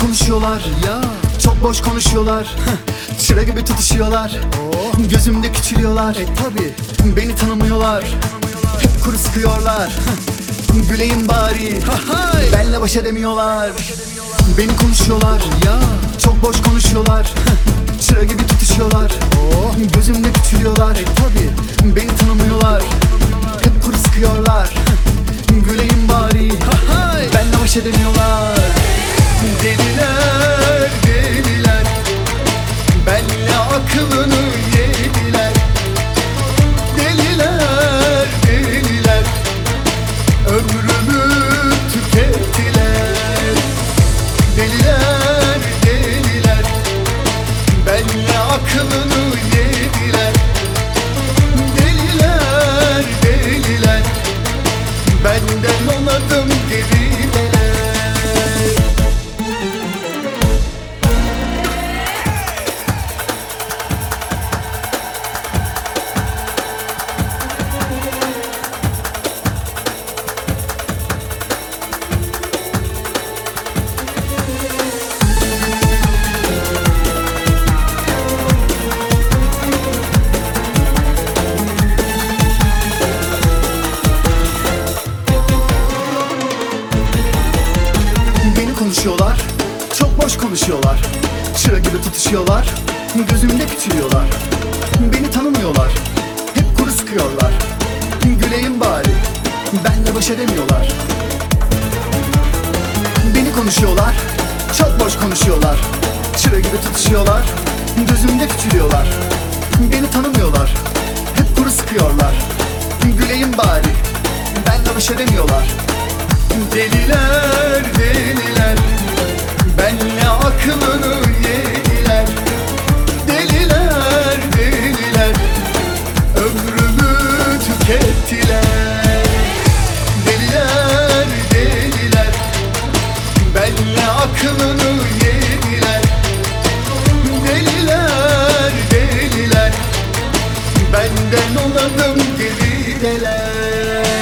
konuşuyorlar ya, çok boş konuşuyorlar. Çıra gibi tutuşuyorlar, gözümde küçülüyorlar. Tabi beni tanımıyorlar, hep kuru sıkıyorlar. Güleyim bari, benle baş edemiyorlar. Beni konuşuyorlar ya, çok boş konuşuyorlar. Çıra gibi tutuşuyorlar, gözümde küçülüyorlar. Tabi beni tanımıyorlar, hep kuru sıkıyorlar. Güleyim bari, benle baş edemiyorlar. Deliler, deliler, benle aklını yediler. Deliler, deliler, ömrümü tükettiler. Deliler, deliler, benle aklını yediler. Deliler, deliler, benden onadım gerideler. Konuşuyorlar, çok boş konuşuyorlar. Çıra gibi tutuşuyorlar, gözümde küçülüyorlar. Beni tanımıyorlar, hep kuru sıkıyorlar. Güleyim bari, benle baş edemiyorlar. Beni konuşuyorlar, çok boş konuşuyorlar. Çıra gibi tutuşuyorlar, gözümde küçülüyorlar. Beni tanımıyorlar, hep kuru sıkıyorlar. Güleyim bari, benle baş edemiyorlar. Deliler, deliler, benle aklını yediler. Deliler, deliler, ömrümü tükettiler. Deliler, deliler, benle aklını yediler. Deliler, deliler, benden onadım gerideler.